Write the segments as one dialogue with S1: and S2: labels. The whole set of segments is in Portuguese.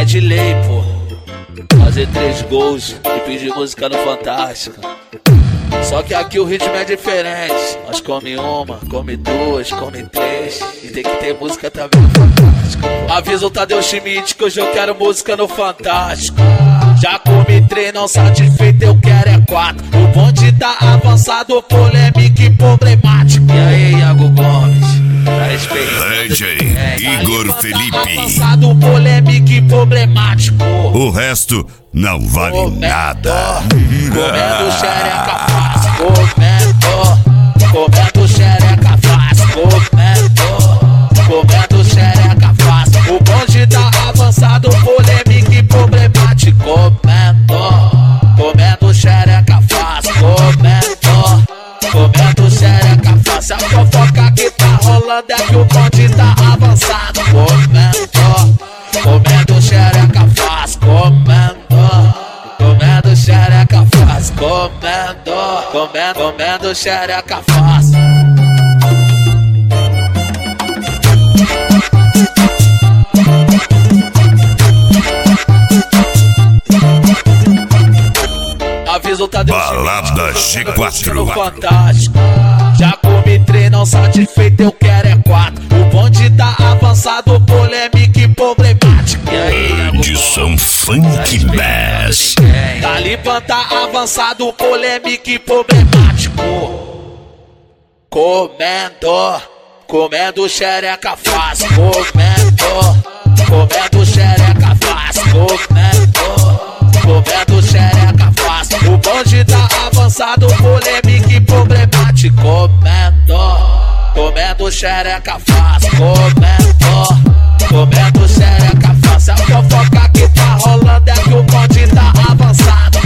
S1: de lei, pô. Fazer 3 gols e pedir música no Fantástico. Só que aqui o ritmo é diferente. Nós come uma, come 2, come 3. E tem que ter música também no Fantástico. Avisa o Tadeu Schmidt que hoje eu quero música no Fantástico. Já comi 3, não satisfeito, eu quero é 4. O bonde tá avançado, polêmico e problemático. E aí, Iago Gomes?
S2: DJ Igor Felipe.
S1: Avançado, polêmico e problemático.
S2: O resto não vale nada.
S1: Comendo xereca fácil. Comendo xereca fácil. Comendo xereca fácil. O bonde tá avançado, polêmico e problemático. Comendo xereca fácil. Comendo xereca fácil. A fofoca que tá rolando é que o bonde tá avançado. Comendo xereca fácil. Comendo xereca fácil. Comendo xereca fácil. Avisa o Tadeu
S2: Balada G4.
S1: Fantástico. Já comi 3, não satisfeito, eu quero é 4. O bonde tá avançado, polêmico e problemático. E aí,
S2: Edição Funk Bass.
S1: Talibã tá avançado, polêmico e problemático. Comendo xereca fácil. Comendo xereca fácil. Comendo xereca fácil. O bonde tá avançado, polêmico e problemático. Comendo xereca fácil. Comendo xereca fácil. A fofoca que tá rolando é que o bonde tá avançado.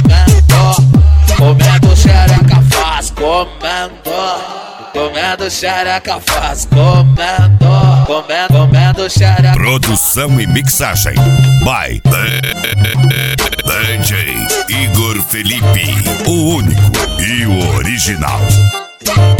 S1: Comendo xereca fácil. Comendo xereca fácil. Comendo xereca.
S2: Produção e mixagem by DJ Igor Felipe, o único e o original.